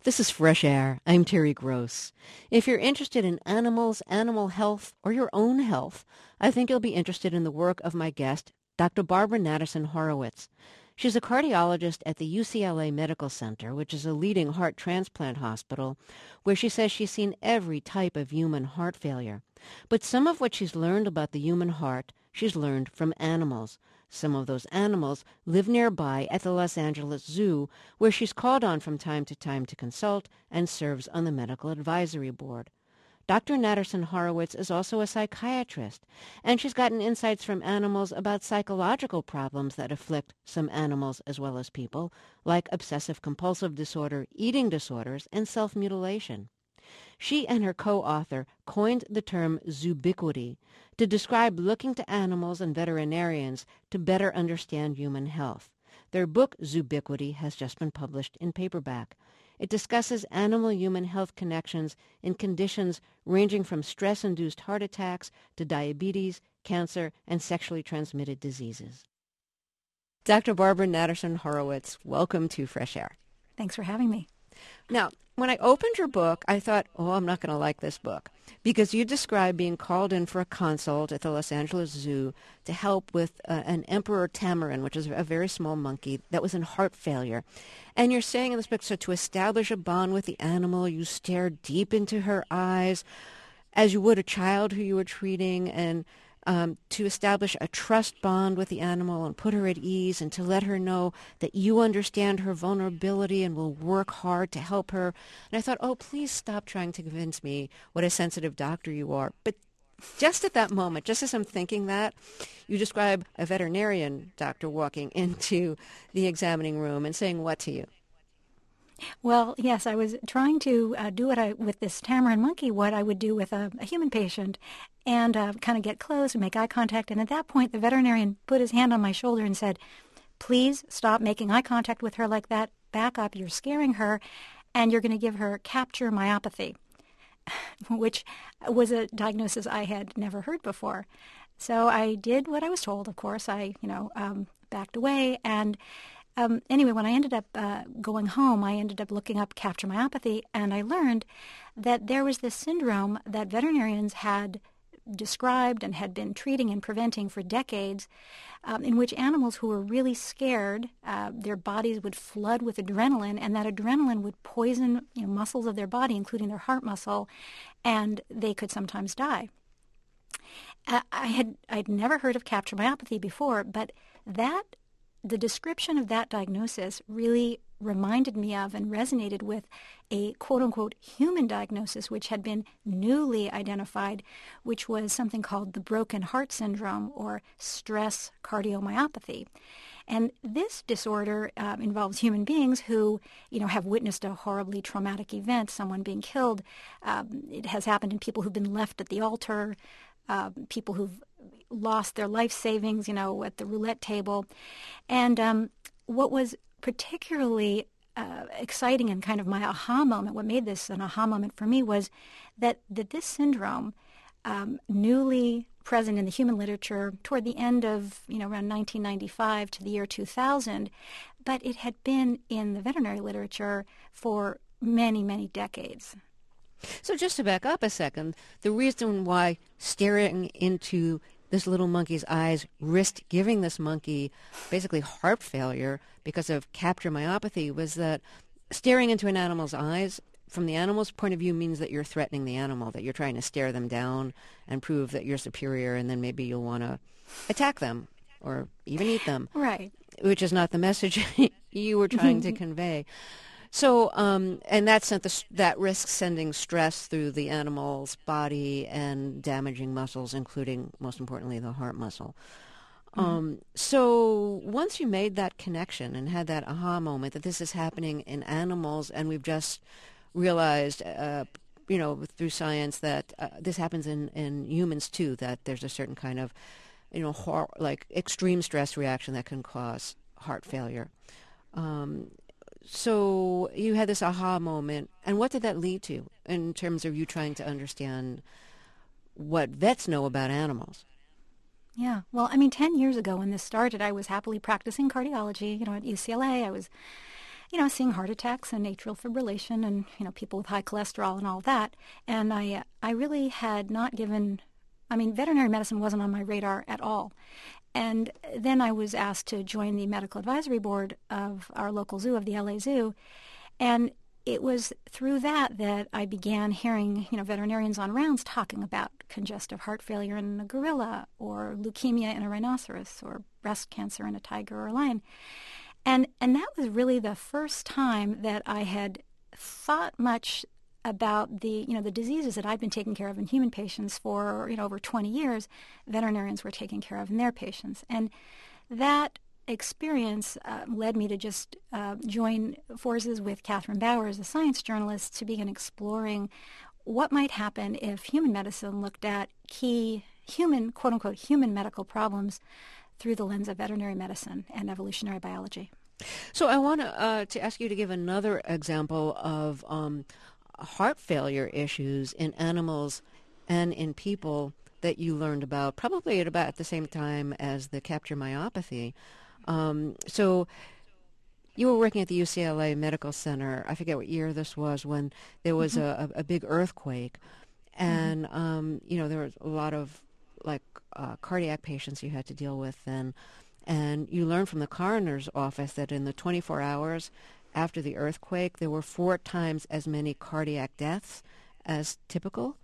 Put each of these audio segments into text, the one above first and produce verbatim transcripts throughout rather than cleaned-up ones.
This is Fresh Air. I'm Terry Gross. If you're interested in animals, animal health, or your own health, I think you'll be interested in the work of my guest, Doctor Barbara Natterson Horowitz. She's a cardiologist at the U C L A Medical Center, which is a leading heart transplant hospital, where she says she's seen every type of human heart failure. But some of what she's learned about the human heart, she's learned from animals. Some of those animals live nearby at the Los Angeles Zoo, where she's called on from time to time to consult and serves on the medical advisory board. Doctor Natterson Horowitz is also a psychiatrist, and she's gotten insights from animals about psychological problems that afflict some animals as well as people, like obsessive-compulsive disorder, eating disorders, and self-mutilation. She and her co-author coined the term zoobiquity to describe looking to animals and veterinarians to better understand human health. Their book, Zoobiquity, has just been published in paperback. It discusses animal-human health connections in conditions ranging from stress-induced heart attacks to diabetes, cancer, and sexually transmitted diseases. Doctor Barbara Natterson Horowitz, welcome to Fresh Air. Thanks for having me. Now, when I opened your book, I thought, oh, I'm not going to like this book, because you describe being called in for a consult at the Los Angeles Zoo to help with uh, an emperor tamarin, which is a very small monkey that was in heart failure. And you're saying in this book, so to establish a bond with the animal, you stare deep into her eyes as you would a child who you were treating, and Um, to establish a trust bond with the animal and put her at ease, and to let her know that you understand her vulnerability and will work hard to help her. And I thought, oh, please stop trying to convince me what a sensitive doctor you are. But just at that moment, just as I'm thinking that, you describe a veterinarian doctor walking into the examining room and saying what to you? Well, yes, I was trying to uh, do what I, with this tamarin monkey, what I would do with a, a human patient, and uh, kind of get close and make eye contact. And at that point, the veterinarian put his hand on my shoulder and said, please stop making eye contact with her like that. Back up. You're scaring her, and you're going to give her capture myopathy, which was a diagnosis I had never heard before. So I did what I was told, of course. I, you know, um, backed away, and Um, anyway, when I ended up uh, going home, I ended up looking up capture myopathy, and I learned that there was this syndrome that veterinarians had described and had been treating and preventing for decades, um, in which animals who were really scared, uh, their bodies would flood with adrenaline, and that adrenaline would poison, you know, muscles of their body, including their heart muscle, and they could sometimes die. Uh, I had I'd never heard of capture myopathy before, but that the description of that diagnosis really reminded me of and resonated with a quote-unquote human diagnosis which had been newly identified, which was something called the broken heart syndrome or stress cardiomyopathy. And this disorder um, involves human beings who, you know, have witnessed a horribly traumatic event, someone being killed. Um, it has happened in people who've been left at the altar, uh, people who've lost their life savings, you know, at the roulette table. And um, what was particularly uh, exciting and kind of my aha moment, what made this an aha moment for me was that, that this syndrome, um, newly present in the human literature toward the end of, you know, around nineteen ninety-five to the year two thousand, but it had been in the veterinary literature for many, many decades. So just to back up a second, the reason why staring into this little monkey's eyes risked giving this monkey basically heart failure because of capture myopathy was that staring into an animal's eyes from the animal's point of view means that you're threatening the animal, that you're trying to stare them down and prove that you're superior, and then maybe you'll want to attack them or even eat them. Right. Which is not the message you were trying to convey. So, um, and that sent the, that risks sending stress through the animal's body and damaging muscles, including, most importantly, the heart muscle. Mm-hmm. Um, so once you made that connection and had that aha moment that this is happening in animals, and we've just realized, uh, you know, through science that uh, this happens in, in humans too, that there's a certain kind of, you know, hor- like extreme stress reaction that can cause heart failure. Um, So you had this aha moment, and what did that lead to in terms of you trying to understand what vets know about animals? Yeah. Well, I mean, ten years ago when this started, I was happily practicing cardiology, you know, at U C L A. I was, you know, seeing heart attacks and atrial fibrillation and, you know, people with high cholesterol and all that. And I, uh, I really had not given, I mean, veterinary medicine wasn't on my radar at all. And then I was asked to join the medical advisory board of our local zoo, of the L A Zoo. And it was through that that I began hearing, you know, veterinarians on rounds talking about congestive heart failure in a gorilla, or leukemia in a rhinoceros, or breast cancer in a tiger or a lion. And and that was really the first time that I had thought much about the, you know, the diseases that I'd been taking care of in human patients for, you know, over twenty years. Veterinarians were taking care of in their patients. And that experience uh, led me to just uh, join forces with Catherine Bowers, a science journalist, to begin exploring what might happen if human medicine looked at key human, quote-unquote, human medical problems through the lens of veterinary medicine and evolutionary biology. So I want to uh, to ask you to give another example of um, heart failure issues in animals and in people that you learned about, probably at about the same time as the capture myopathy. Um, so you were working at the U C L A Medical Center. I forget what year this was, when there was mm-hmm. a, a big earthquake, and mm-hmm. um, you know, there was a lot of like uh, cardiac patients you had to deal with then. And you learned from the coroner's office that in the twenty-four hours after the earthquake, there were four times as many cardiac deaths as typical.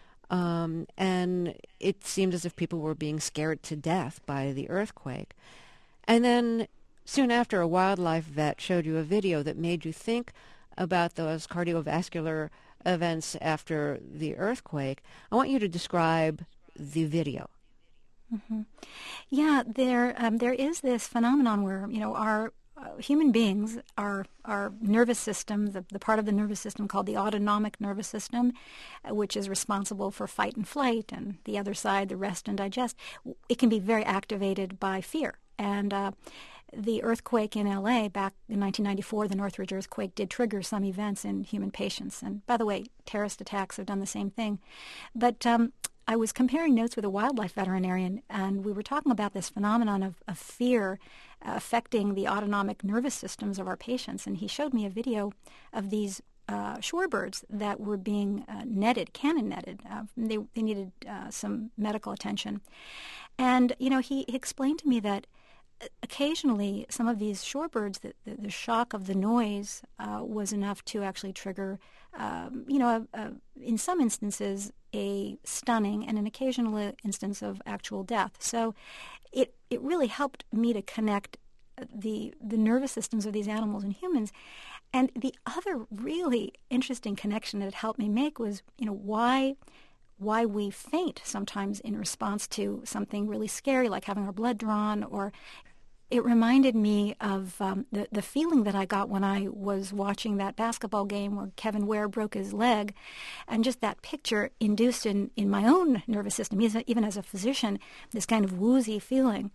Um, and it seemed as if people were being scared to death by the earthquake. And then soon after, a wildlife vet showed you a video that made you think about those cardiovascular events after the earthquake. I want you to describe the video. Mm-hmm. Yeah, there um, there is this phenomenon where, you know, our uh, human beings, our our nervous system, the, the part of the nervous system called the autonomic nervous system, uh, which is responsible for fight and flight, and the other side, the rest and digest, it can be very activated by fear. And uh, the earthquake in L A back in nineteen ninety-four, the Northridge earthquake, did trigger some events in human patients. And by the way, terrorist attacks have done the same thing. But um, I was comparing notes with a wildlife veterinarian, and we were talking about this phenomenon of, of fear uh, affecting the autonomic nervous systems of our patients. And he showed me a video of these uh, shorebirds that were being uh, netted, cannon netted. Uh, they, they needed uh, some medical attention. And, you know, he, he explained to me that occasionally some of these shorebirds, the, the, the shock of the noise uh, was enough to actually trigger, um, you know, a, a, in some instances, a stunning and an occasional instance of actual death. So it it really helped me to connect the the nervous systems of these animals and humans. And the other really interesting connection that it helped me make was, you know, why why we faint sometimes in response to something really scary, like having our blood drawn. Or it reminded me of um, the, the feeling that I got when I was watching that basketball game where Kevin Ware broke his leg, and just that picture induced in, in my own nervous system, even as a physician, this kind of woozy feeling.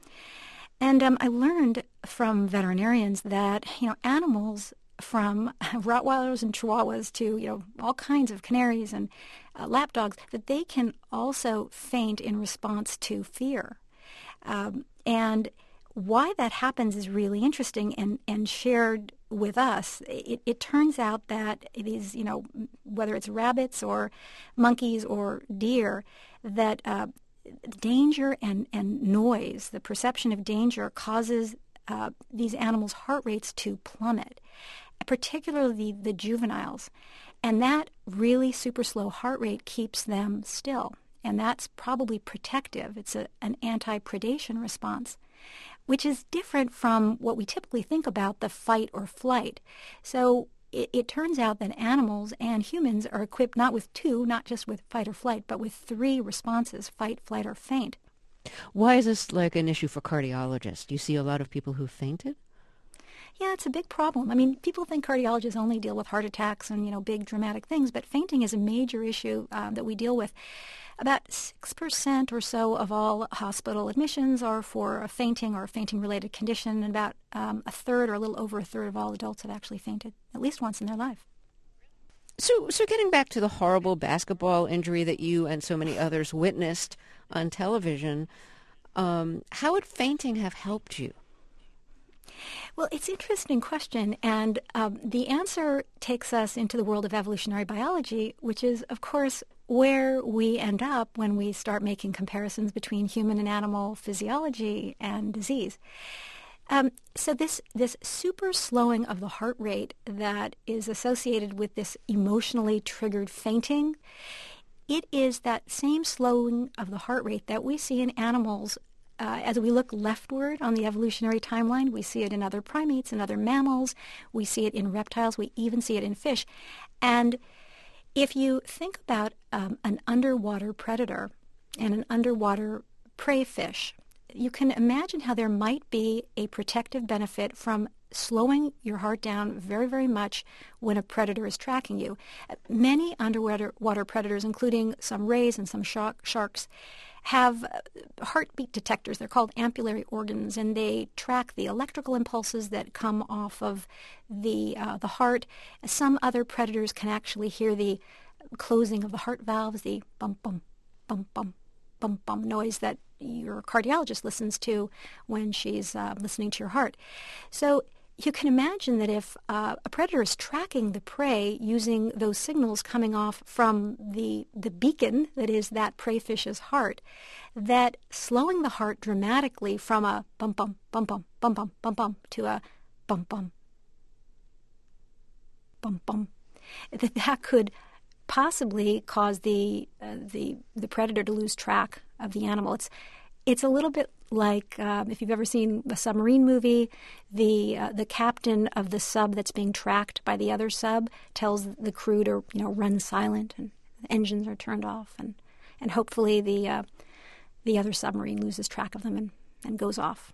And um, I learned from veterinarians that, you know, animals, from Rottweilers and Chihuahuas to, you know, all kinds of canaries and uh, lapdogs, that they can also faint in response to fear. Um, and why that happens is really interesting and, and shared with us. It, it turns out that these, you know, whether it's rabbits or monkeys or deer, that uh, danger and, and noise, the perception of danger, causes uh, these animals' heart rates to plummet, particularly the juveniles. And that really super slow heart rate keeps them still. And that's probably protective. It's a, an anti-predation response, which is different from what we typically think about, the fight or flight. So it, it turns out that animals and humans are equipped not with two, not just with fight or flight, but with three responses: fight, flight, or faint. Why is this like an issue for cardiologists? Do you see a lot of people who fainted? Yeah, it's a big problem. I mean, people think cardiologists only deal with heart attacks and, you know, big dramatic things, but fainting is a major issue uh, that we deal with. About six percent or so of all hospital admissions are for a fainting or a fainting-related condition, and about um, a third or a little over a third of all adults have actually fainted at least once in their life. So, so getting back to the horrible basketball injury that you and so many others witnessed on television, um, how would fainting have helped you? Well, it's an interesting question, and um, the answer takes us into the world of evolutionary biology, which is, of course, where we end up when we start making comparisons between human and animal physiology and disease. Um, so this this super slowing of the heart rate that is associated with this emotionally triggered fainting, it is that same slowing of the heart rate that we see in animals. Uh, as we look leftward on the evolutionary timeline, we see it in other primates and other mammals. We see it in reptiles. We even see it in fish. And if you think about um, an underwater predator and an underwater prey fish, you can imagine how there might be a protective benefit from slowing your heart down very, very much when a predator is tracking you. Many underwater water predators, including some rays and some shark, sharks, have heartbeat detectors. They're called ampullary organs, and they track the electrical impulses that come off of the uh, the heart. Some other predators can actually hear the closing of the heart valves, the bum bum bum bum bum bum noise that your cardiologist listens to when she's uh, listening to your heart. So you can imagine that if uh, a predator is tracking the prey using those signals coming off from the the beacon that is that prey fish's heart, that slowing the heart dramatically from a bum bum bum bum bum bum bum bum to a bum bum bum bum, that that could possibly cause the uh, the the predator to lose track of the animal. It's it's a little bit like um, if you've ever seen a submarine movie, the uh, the captain of the sub that's being tracked by the other sub tells the crew to you know run silent, and the engines are turned off, and and hopefully the uh, the other submarine loses track of them and, and goes off.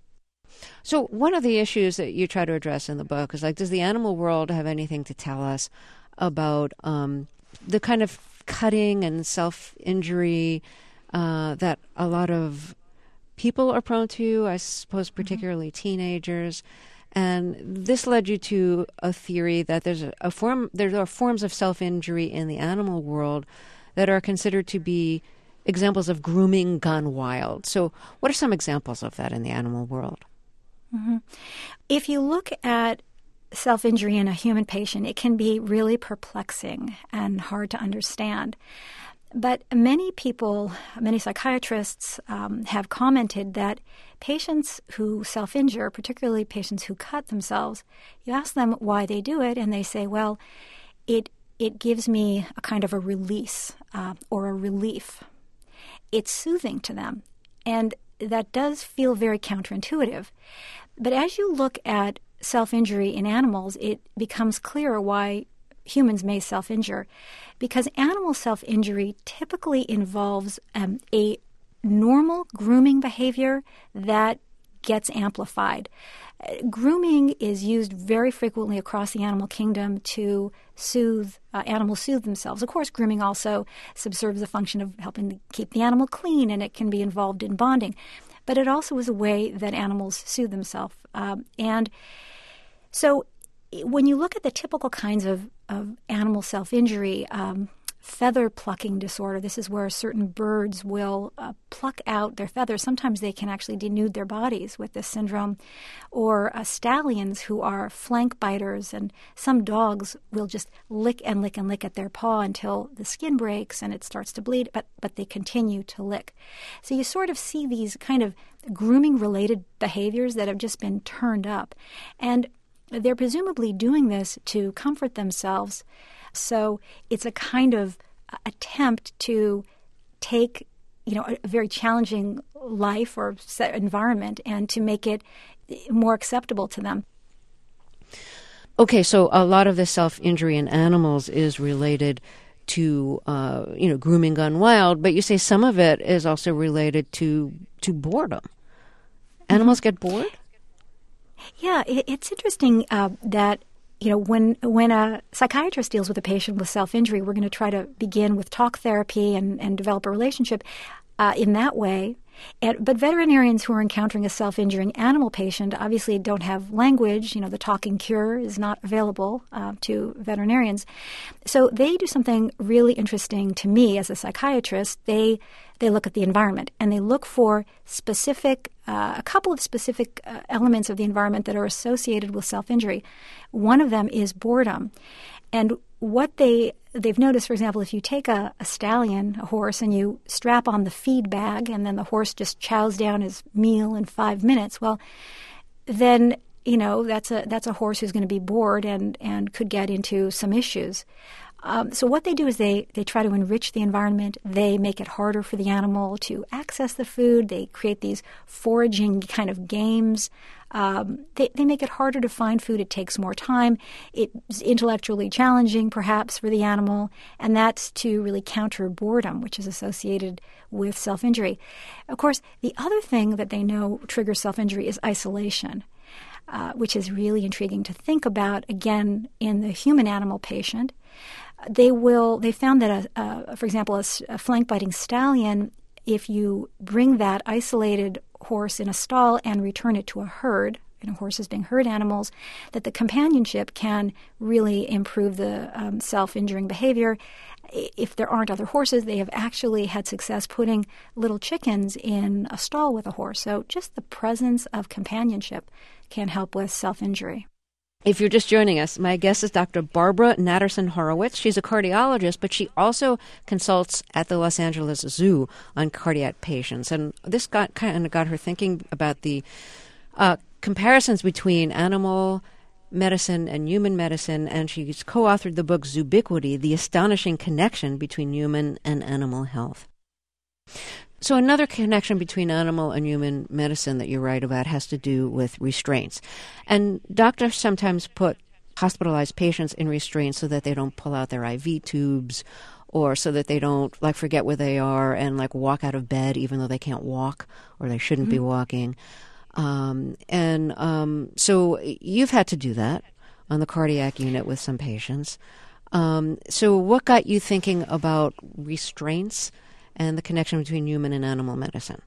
So one of the issues that you try to address in the book is, like, does the animal world have anything to tell us about um, the kind of cutting and self-injury uh, that a lot of people are prone to, I suppose, particularly mm-hmm. teenagers? And this led you to a theory that there's a, a form, there are forms of self-injury in the animal world that are considered to be examples of grooming gone wild. So what are some examples of that in the animal world? Mm-hmm. If you look at self-injury in a human patient, it can be really perplexing and hard to understand. But many people, many psychiatrists um, have commented that patients who self-injure, particularly patients who cut themselves, you ask them why they do it, and they say, well, it it gives me a kind of a release uh, or a relief. It's soothing to them, and that does feel very counterintuitive. But as you look at self-injury in animals, it becomes clearer why humans may self-injure, because animal self-injury typically involves um, a normal grooming behavior that gets amplified. Uh, grooming is used very frequently across the animal kingdom to soothe, uh, animals soothe themselves. Of course, grooming also subserves the function of helping to keep the animal clean, and it can be involved in bonding. But it also is a way that animals soothe themselves. Um, and so when you look at the typical kinds of, of animal self-injury, um, feather plucking disorder, this is where certain birds will uh, pluck out their feathers. Sometimes they can actually denude their bodies with this syndrome. Or uh, stallions who are flank biters, and some dogs will just lick and lick and lick at their paw until the skin breaks and it starts to bleed, but, but they continue to lick. So you sort of see these kind of grooming-related behaviors that have just been turned up. And they're presumably doing this to comfort themselves. So it's a kind of attempt to take, you know, a very challenging life or environment and to make it more acceptable to them. Okay, so a lot of the self-injury in animals is related to, uh, you know, grooming gone wild, but you say some of it is also related to to boredom. Animals mm-hmm. get bored? Yeah, it, it's interesting uh, that You know, when when a psychiatrist deals with a patient with self-injury, we're going to try to begin with talk therapy and, and develop a relationship uh, in that way. And, but veterinarians who are encountering a self-injuring animal patient obviously don't have language. You know, the talking cure is not available uh, to veterinarians. So they do something really interesting to me as a psychiatrist. They they look at the environment, and they look for specific, uh, a couple of specific uh, elements of the environment that are associated with self-injury. One of them is boredom. And what they, they've noticed, for example, if you take a, a stallion, a horse, and you strap on the feed bag, and then the horse just chows down his meal in five minutes, well, then, you know, that's a that's a horse who's going to be bored and, and could get into some issues. Um, so what they do is they, they try to enrich the environment. They make it harder for the animal to access the food. They create these foraging kind of games. Um, they, they make it harder to find food. It takes more time. It's intellectually challenging, perhaps, for the animal, and that's to really counter boredom, which is associated with self-injury. Of course, the other thing that they know triggers self-injury is isolation, uh, which is really intriguing to think about, again, in the human-animal patient. They will. They found that, a, a, for example, a, a flank-biting stallion, if you bring that isolated horse in a stall and return it to a herd, you know, horses being herd animals, that the companionship can really improve the um, self-injuring behavior. If there aren't other horses, they have actually had success putting little chickens in a stall with a horse. So just the presence of companionship can help with self-injury. If you're just joining us, my guest is Doctor Barbara Natterson Horowitz. She's a cardiologist, but she also consults at the Los Angeles Zoo on cardiac patients. And this got kind of got her thinking about the uh, comparisons between animal medicine and human medicine, and she's co-authored the book Zoobiquity, The Astonishing Connection Between Human and Animal Health. So another connection between animal and human medicine that you write about has to do with restraints. And doctors sometimes put hospitalized patients in restraints so that they don't pull out their I V tubes, or so that they don't, like, forget where they are and, like, walk out of bed even though they can't walk or they shouldn't mm-hmm. be walking. Um, and um, so you've had to do that on the cardiac unit with some patients. Um, so what got you thinking about restraints and the connection between human and animal medicine?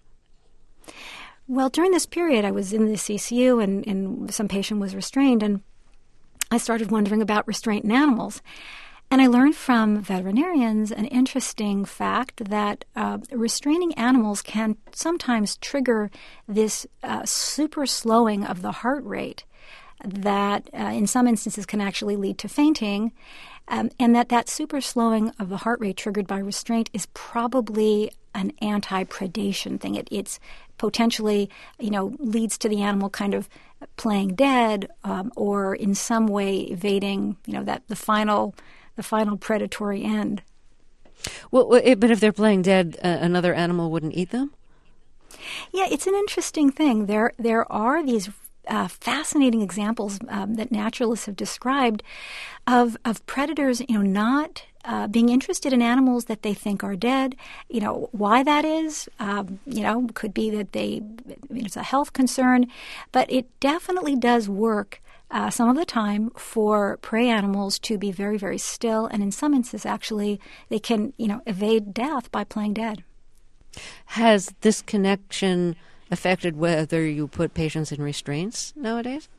Well, during this period, I was in the C C U, and, and some patient was restrained, and I started wondering about restraint in animals. And I learned from veterinarians an interesting fact that uh, restraining animals can sometimes trigger this uh, super slowing of the heart rate that uh, in some instances can actually lead to fainting. Um, and that that super slowing of the heart rate triggered by restraint is probably an anti-predation thing. It, it's potentially, you know, leads to the animal kind of playing dead um, or in some way evading, you know, that the final the final predatory end. Well, but if they're playing dead, uh, another animal wouldn't eat them? Yeah, it's an interesting thing. There there are these Uh, fascinating examples um, that naturalists have described of of predators, you know, not uh, being interested in animals that they think are dead. You know, why that is, um, you know, could be that they, I mean, it's a health concern, but it definitely does work uh, some of the time for prey animals to be very, very still, and in some instances, actually, they can, you know, evade death by playing dead. Has this connection affected whether you put patients in restraints nowadays?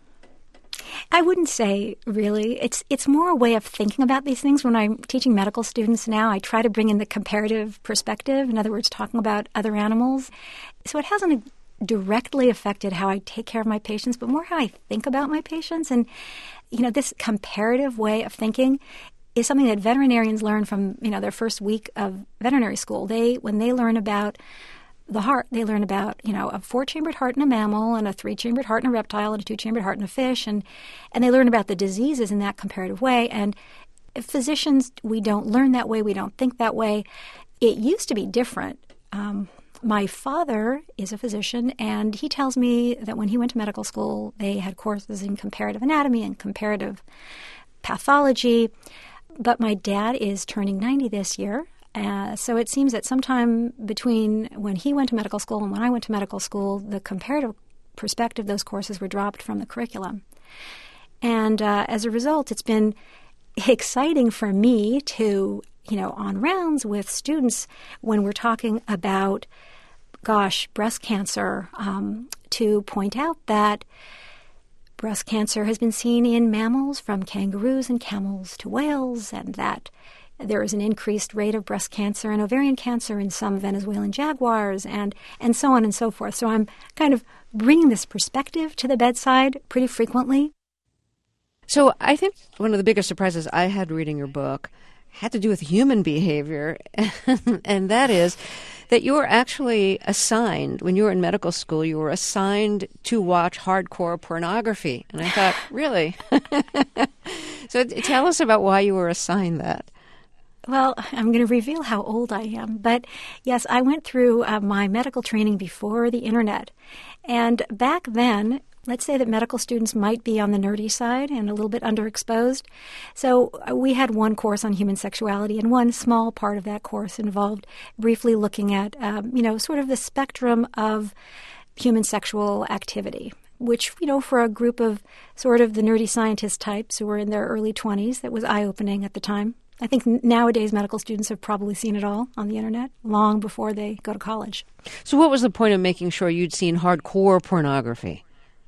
I wouldn't say really. It's it's more a way of thinking about these things. When I'm teaching medical students now, I try to bring in the comparative perspective. In other words, talking about other animals. So it hasn't directly affected how I take care of my patients, but more how I think about my patients. And, you know, this comparative way of thinking is something that veterinarians learn from, you know, their first week of veterinary school. They, when they learn about the heart, they learn about, you know, a four-chambered heart in a mammal and a three-chambered heart in a reptile and a two-chambered heart in a fish. And, and they learn about the diseases in that comparative way. And physicians, we don't learn that way. We don't think that way. It used to be different. Um, my father is a physician, and he tells me that when he went to medical school, they had courses in comparative anatomy and comparative pathology. But my dad is turning ninety this year. Uh, so it seems that sometime between when he went to medical school and when I went to medical school, the comparative perspective, those courses were dropped from the curriculum. And uh, as a result, it's been exciting for me to, you know, on rounds with students when we're talking about gosh, breast cancer, um, to point out that breast cancer has been seen in mammals from kangaroos and camels to whales, and that there is an increased rate of breast cancer and ovarian cancer in some Venezuelan jaguars, and, and so on and so forth. So I'm kind of bringing this perspective to the bedside pretty frequently. So I think one of the biggest surprises I had reading your book had to do with human behavior, and that is that you were actually assigned, when you were in medical school, you were assigned to watch hardcore pornography. And I thought, really? So tell us about why you were assigned that. Well, I'm going to reveal how old I am. But yes, I went through uh, my medical training before the internet. And back then, let's say that medical students might be on the nerdy side and a little bit underexposed. So uh, we had one course on human sexuality, and one small part of that course involved briefly looking at, um, you know, sort of the spectrum of human sexual activity, which, you know, for a group of sort of the nerdy scientist types who were in their early twenties, that was eye-opening at the time. I think nowadays medical students have probably seen it all on the internet long before they go to college. So what was the point of making sure you'd seen hardcore pornography?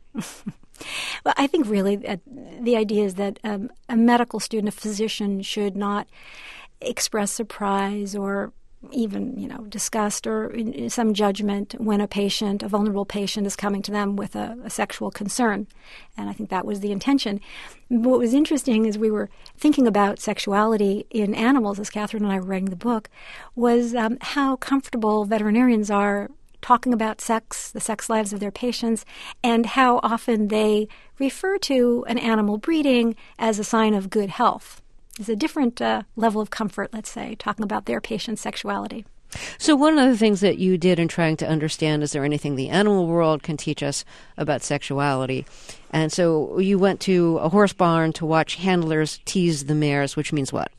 Well, I think really uh, the idea is that um, a medical student, a physician, should not express surprise or even, you know, disgust or some judgment when a patient, a vulnerable patient, is coming to them with a, a sexual concern. And I think that was the intention. What was interesting as we were thinking about sexuality in animals, as Catherine and I were writing the book, was um, how comfortable veterinarians are talking about sex, the sex lives of their patients, and how often they refer to an animal breeding as a sign of good health. It's a different uh, level of comfort, let's say, talking about their patient's sexuality. So one of the things that you did in trying to understand, is there anything the animal world can teach us about sexuality? And so you went to a horse barn to watch handlers tease the mares, which means what?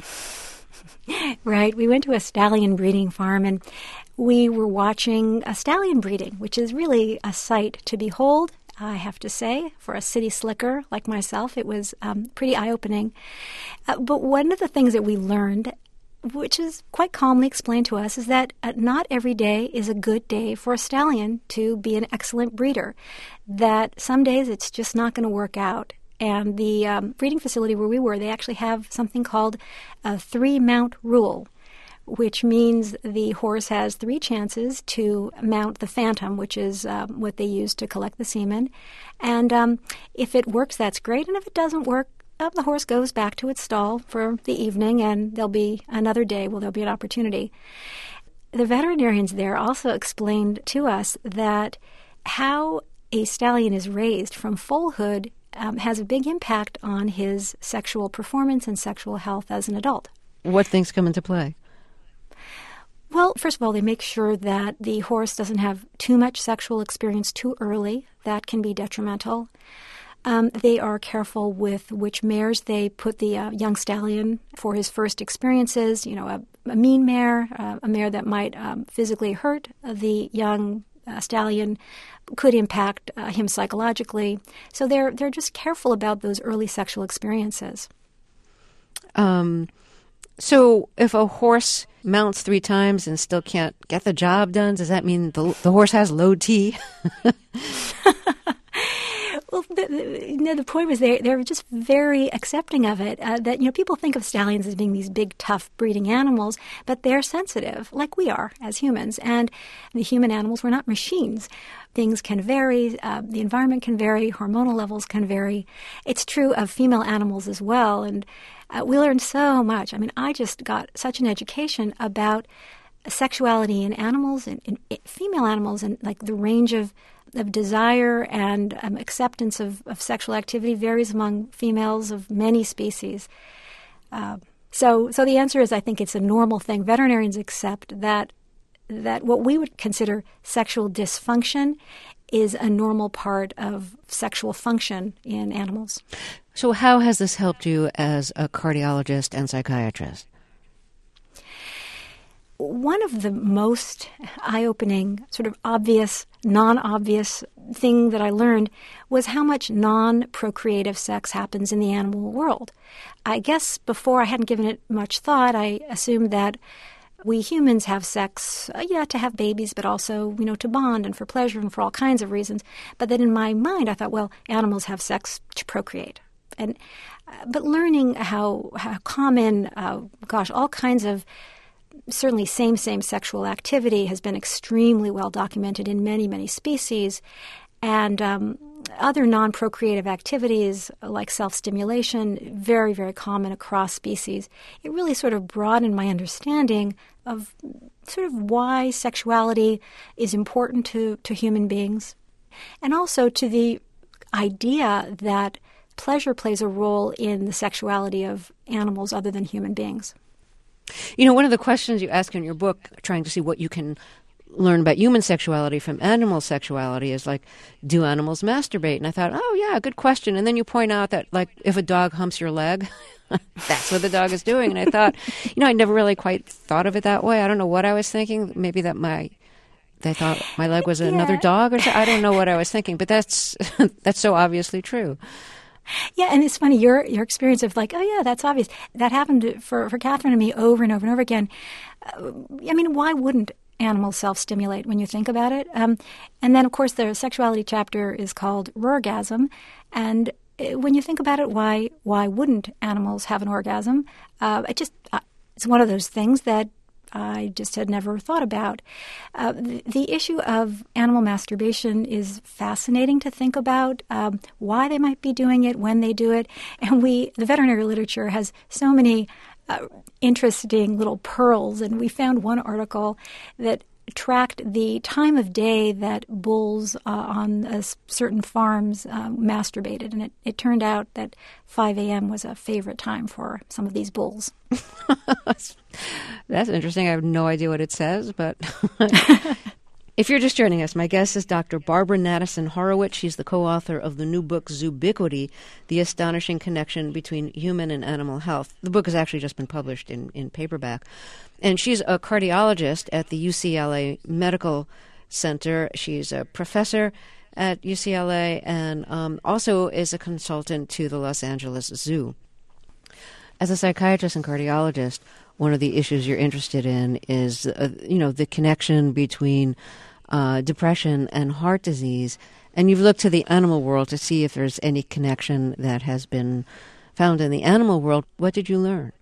Right. We went to a stallion breeding farm, and we were watching a stallion breeding, which is really a sight to behold. I have to say, for a city slicker like myself, it was um, pretty eye-opening. Uh, but one of the things that we learned, which is quite calmly explained to us, is that uh, not every day is a good day for a stallion to be an excellent breeder, that some days it's just not going to work out. And the um, breeding facility where we were, they actually have something called a three-mount rule, which means the horse has three chances to mount the phantom, which is um, what they use to collect the semen. And um, if it works, that's great. And if it doesn't work, uh, the horse goes back to its stall for the evening, and there'll be another day where there'll be an opportunity. The veterinarians there also explained to us that how a stallion is raised from foalhood um, has a big impact on his sexual performance and sexual health as an adult. What things come into play? Well, first of all, they make sure that the horse doesn't have too much sexual experience too early. That can be detrimental. Um, they are careful with which mares they put the uh, young stallion for his first experiences. You know, a, a mean mare, uh, a mare that might um, physically hurt the young uh, stallion, could impact uh, him psychologically. So they're they're just careful about those early sexual experiences. Um. So if a horse mounts three times and still can't get the job done, does that mean the, the horse has low T? Well, the, the, you know, the point was they they're just very accepting of it. Uh, that you know, people think of stallions as being these big, tough breeding animals, but they're sensitive, like we are as humans. And the human animals, we're not machines. Things can vary. Uh, the environment can vary. Hormonal levels can vary. It's true of female animals as well. And uh, we learned so much. I mean, I just got such an education about sexuality in animals and in, in female animals, and like the range of of desire and um, acceptance of, of sexual activity varies among females of many species. Uh, so, so the answer is, I think it's a normal thing. Veterinarians accept that that what we would consider sexual dysfunction is a normal part of sexual function in animals. So, how has this helped you as a cardiologist and psychiatrist? One of the most eye-opening, sort of obvious, non-obvious thing that I learned was how much non-procreative sex happens in the animal world. I guess before I hadn't given it much thought. I assumed that We humans have sex, uh, yeah, to have babies, but also, you know, to bond and for pleasure and for all kinds of reasons. But then in my mind, I thought, well, animals have sex to procreate. And uh, but learning how, how common, uh, gosh, all kinds of certainly same-same sexual activity has been extremely well documented in many, many species. And um, other non-procreative activities like self-stimulation, very, very common across species. It really sort of broadened my understanding of sort of why sexuality is important to, to human beings, and also to the idea that pleasure plays a role in the sexuality of animals other than human beings. You know, one of the questions you ask in your book, trying to see what you can learn about human sexuality from animal sexuality, is like, do animals masturbate? And I thought, oh, yeah, good question. And then you point out that, like, if a dog humps your leg, that's what the dog is doing. And I thought, you know, I never really quite thought of it that way. I don't know what I was thinking. Maybe that my, they thought my leg was yeah. another dog or something. I don't know what I was thinking, but that's that's so obviously true. Yeah, and it's funny, your your experience of like, oh yeah, that's obvious. That happened for, for Catherine and me over and over and over again. Uh, I mean, why wouldn't animals self-stimulate when you think about it? Um, and then, of course, the sexuality chapter is called Rorgasm. And when you think about it, why why wouldn't animals have an orgasm? Uh, it just uh, it's one of those things that I just had never thought about. Uh, the, the issue of animal masturbation is fascinating to think about, um, why they might be doing it, when they do it. And we, the veterinary literature has so many uh, interesting little pearls. And we found one article that tracked the time of day that bulls uh, on uh, certain farms uh, masturbated. And it, it turned out that five a.m. was a favorite time for some of these bulls. That's interesting. I have no idea what it says, but if you're just joining us, my guest is Doctor Barbara Nattison Horowitz. She's the co-author of the new book, Zoobiquity, The Astonishing Connection Between Human and Animal Health. The book has actually just been published in, in paperback. And she's a cardiologist at the U C L A Medical Center. She's a professor at U C L A and um, also is a consultant to the Los Angeles Zoo. As a psychiatrist and cardiologist, one of the issues you're interested in is, uh, you know, the connection between uh, depression and heart disease. And you've looked to the animal world to see if there's any connection that has been found in the animal world. What did you learn?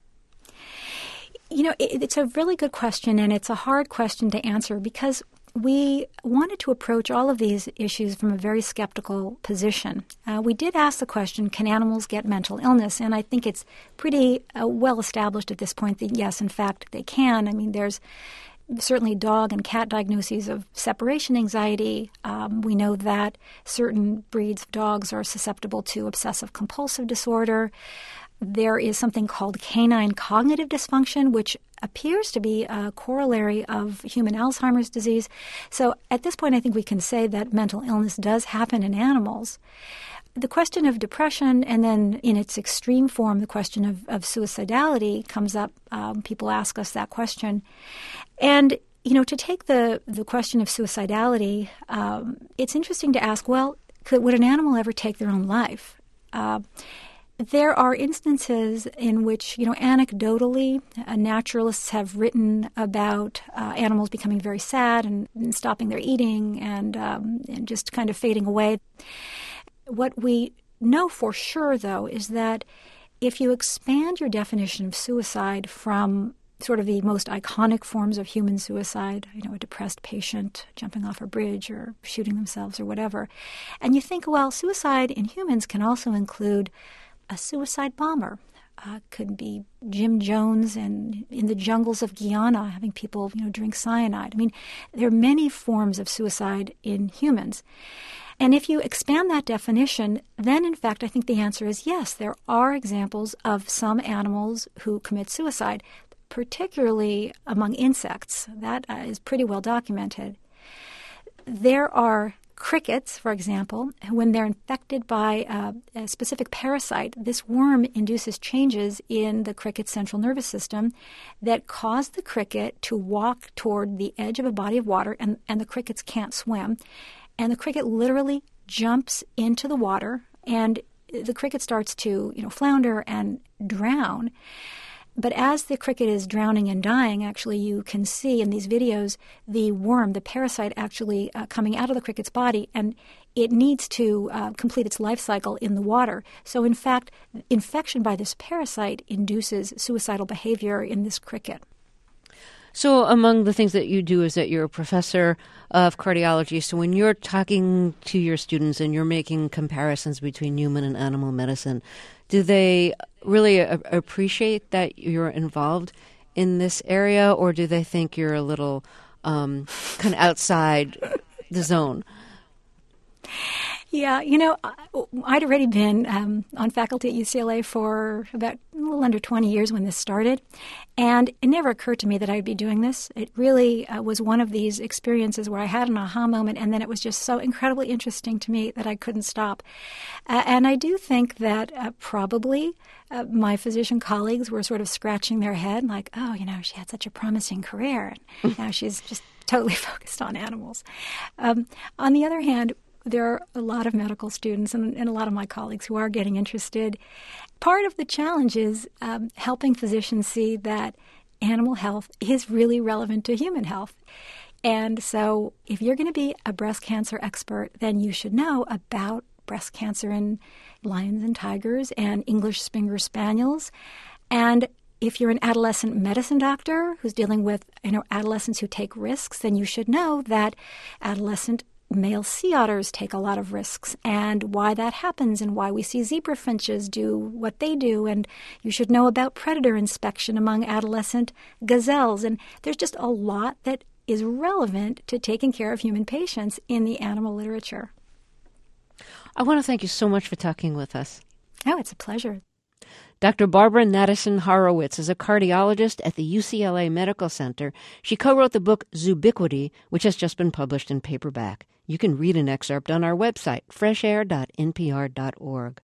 You know, it, it's a really good question, and it's a hard question to answer because we wanted to approach all of these issues from a very skeptical position. Uh, we did ask the question, can animals get mental illness? And I think it's pretty uh, well established at this point that, yes, in fact, they can. I mean, there's certainly dog and cat diagnoses of separation anxiety. Um, we know that certain breeds of dogs are susceptible to obsessive-compulsive disorder. There is something called canine cognitive dysfunction, which appears to be a corollary of human Alzheimer's disease. So at this point, I think we can say that mental illness does happen in animals. The question of depression, and then in its extreme form, the question of, of suicidality comes up. Um, people ask us that question. And, you know, to take the, the question of suicidality, um, it's interesting to ask, well, could, would an animal ever take their own life? Uh, There are instances in which, you know, anecdotally, uh, naturalists have written about uh, animals becoming very sad and, and stopping their eating and, um, and just kind of fading away. What we know for sure, though, is that if you expand your definition of suicide from sort of the most iconic forms of human suicide, you know, a depressed patient jumping off a bridge or shooting themselves or whatever, and you think, well, suicide in humans can also include a suicide bomber. Uh, could be Jim Jones and in the jungles of Guyana having people, you know, drink cyanide. I mean, there are many forms of suicide in humans. And if you expand that definition, then in fact, I think the answer is yes, there are examples of some animals who commit suicide, particularly among insects. That uh, is pretty well documented. There are crickets, for example, when they're infected by uh, a specific parasite, this worm induces changes in the cricket's central nervous system that cause the cricket to walk toward the edge of a body of water, and, and the crickets can't swim. And the cricket literally jumps into the water, and the cricket starts to, you know, flounder and drown. But as the cricket is drowning and dying, actually you can see in these videos the worm, the parasite, actually uh, coming out of the cricket's body, and it needs to uh, complete its life cycle in the water. So in fact, infection by this parasite induces suicidal behavior in this cricket. So among the things that you do is that you're a professor of cardiology. So when you're talking to your students and you're making comparisons between human and animal medicine, do they really a- appreciate that you're involved in this area, or do they think you're a little um, kind of outside the zone? Yeah, you know, I'd already been um, on faculty at U C L A for about a little under twenty years when this started, and it never occurred to me that I'd be doing this. It really uh, was one of these experiences where I had an aha moment, and then it was just so incredibly interesting to me that I couldn't stop. Uh, and I do think that uh, probably uh, my physician colleagues were sort of scratching their head like, oh, you know, she had such a promising career, and now she's just totally focused on animals. Um, on the other hand, there are a lot of medical students and, and a lot of my colleagues who are getting interested. Part of the challenge is um, helping physicians see that animal health is really relevant to human health. And so if you're going to be a breast cancer expert, then you should know about breast cancer in lions and tigers and English Springer Spaniels. And if you're an adolescent medicine doctor who's dealing with, you know, adolescents who take risks, then you should know that adolescent male sea otters take a lot of risks and why that happens and why we see zebra finches do what they do. And you should know about predator inspection among adolescent gazelles. And there's just a lot that is relevant to taking care of human patients in the animal literature. I want to thank you so much for talking with us. Oh, it's a pleasure. Doctor Barbara Nadesan Horowitz is a cardiologist at the U C L A Medical Center. She co-wrote the book Zoobiquity, which has just been published in paperback. You can read an excerpt on our website, fresh air dot n p r dot org.